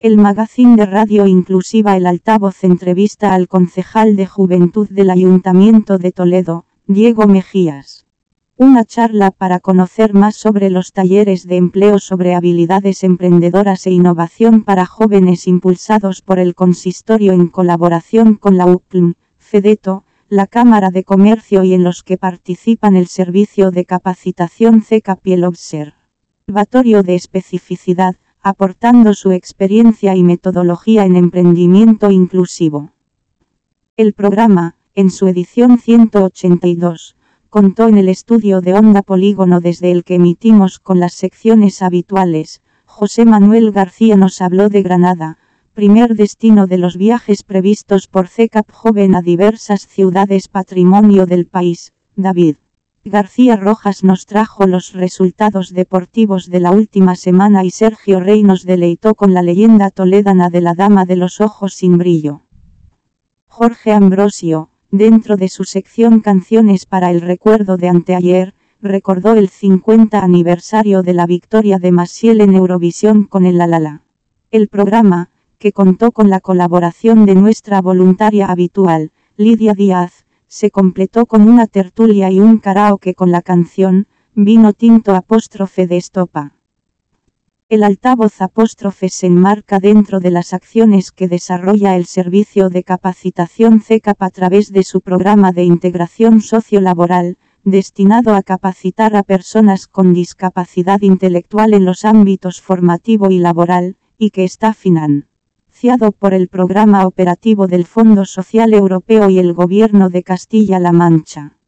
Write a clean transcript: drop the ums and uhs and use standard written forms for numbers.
El magazín de radio inclusiva El Altavoz entrevista al concejal de Juventud del Ayuntamiento de Toledo, Diego Mejías. Una charla para conocer más sobre los talleres de empleo sobre habilidades emprendedoras e innovación para jóvenes impulsados por el consistorio en colaboración con la UCLM, FEDETO, la Cámara de Comercio y en los que participan el Servicio de Capacitación CECAP y el Observatorio de Especificidad, aportando su experiencia y metodología en emprendimiento inclusivo. El programa, en su edición 182, contó en el estudio de Onda Polígono desde el que emitimos con las secciones habituales. José Manuel García nos habló de Granada, primer destino de los viajes previstos por CECAP Joven a diversas ciudades patrimonio del país. David García Rojas nos trajo los resultados deportivos de la última semana y Sergio Rey nos deleitó con la leyenda toledana de la Dama de los Ojos sin Brillo. Jorge Ambrosio, dentro de su sección Canciones para el Recuerdo de Anteayer, recordó el 50 aniversario de la victoria de Maciel en Eurovisión con el La La La. El programa, que contó con la colaboración de nuestra voluntaria habitual, Lidia Díaz, se completó con una tertulia y un karaoke con la canción Vino Tinto de Estopa. El Altavoz se enmarca dentro de las acciones que desarrolla el Servicio de Capacitación CECAP a través de su programa de integración sociolaboral, destinado a capacitar a personas con discapacidad intelectual en los ámbitos formativo y laboral, y que está financiado por el Programa Operativo del Fondo Social Europeo y el Gobierno de Castilla-La Mancha.